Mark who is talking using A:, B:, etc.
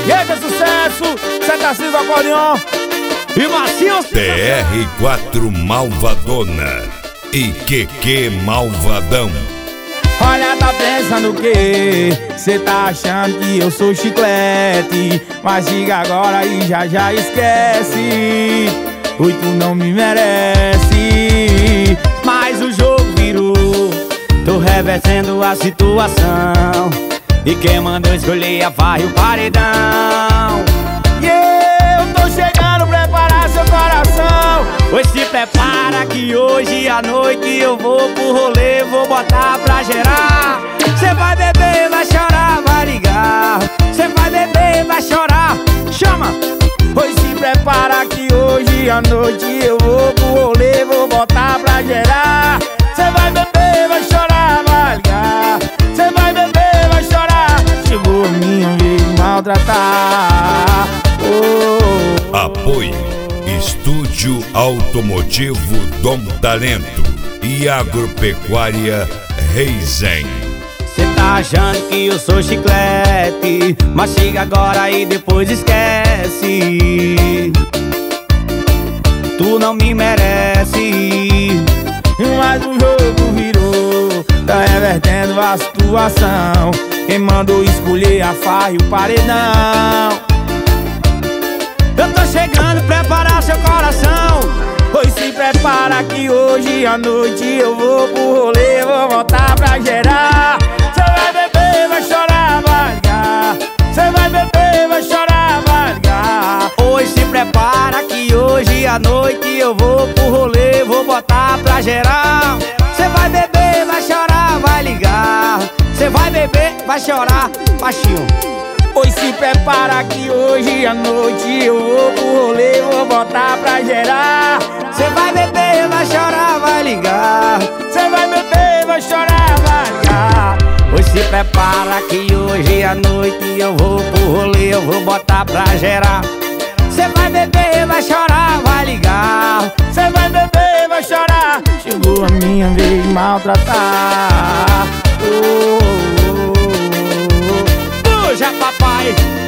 A: E esse é sucesso, cê tá sendo acordeon e macio.
B: TR4 Malvadona e QQ Malvadão.
A: Olha, tá pensando o quê? Cê tá achando que eu sou chiclete, mas diga agora e já esquece. Oi, tu não me merece. Mas o jogo virou, tô revertendo a situação, e quem mandou escolher a farra e o paredão. E eu tô chegando, preparar seu coração. Pois se prepara que hoje à noite eu vou pro rolê, vou botar pra gerar. Cê vai beber, vai chorar, vai ligar. Cê vai beber, vai chorar, chama. Pois se prepara que hoje à noite eu vou pro rolê, vou botar pra gerar. Cê vai beber, vai chorar, vai ligar. Cê vai beber, vai chorar. Chegou a minha vez de maltratar.
B: Apoio Estúdio Automotivo Dom Talento e Agropecuária Reizen.
A: Cê tá achando que eu sou chiclete, mas chega agora e depois esquece. Tu não me merece. Mas o jogo virou, tá revertendo a situação. Quem mandou escolher a farra e o paredão. Eu tô chegando, preparar seu coração. Pois se prepara que hoje à noite eu vou pro rolê, vou voltar pra gerar. Cê vai beber, vai chorar, vai ligar. Cê vai beber, vai chorar, vai ligar. Pois se prepara que hoje à noite eu vou pro rolê, vou botar pra gerar. Cê vai beber, vai chorar, vai ligar. Cê vai beber, vai chorar, baixinho. Pois se prepara que hoje à noite eu vou pro rolê, vou botar pra gerar. Cê vai beber, vai chorar, vai ligar. Cê vai beber, vai chorar, vai ligar. Pois se prepara que hoje à noite eu vou pro rolê, eu vou botar pra gerar. Cê vai beber, vai chorar, vai ligar. Cê vai beber, vai chorar. Chegou a minha vez de maltratar. Puxa, papai.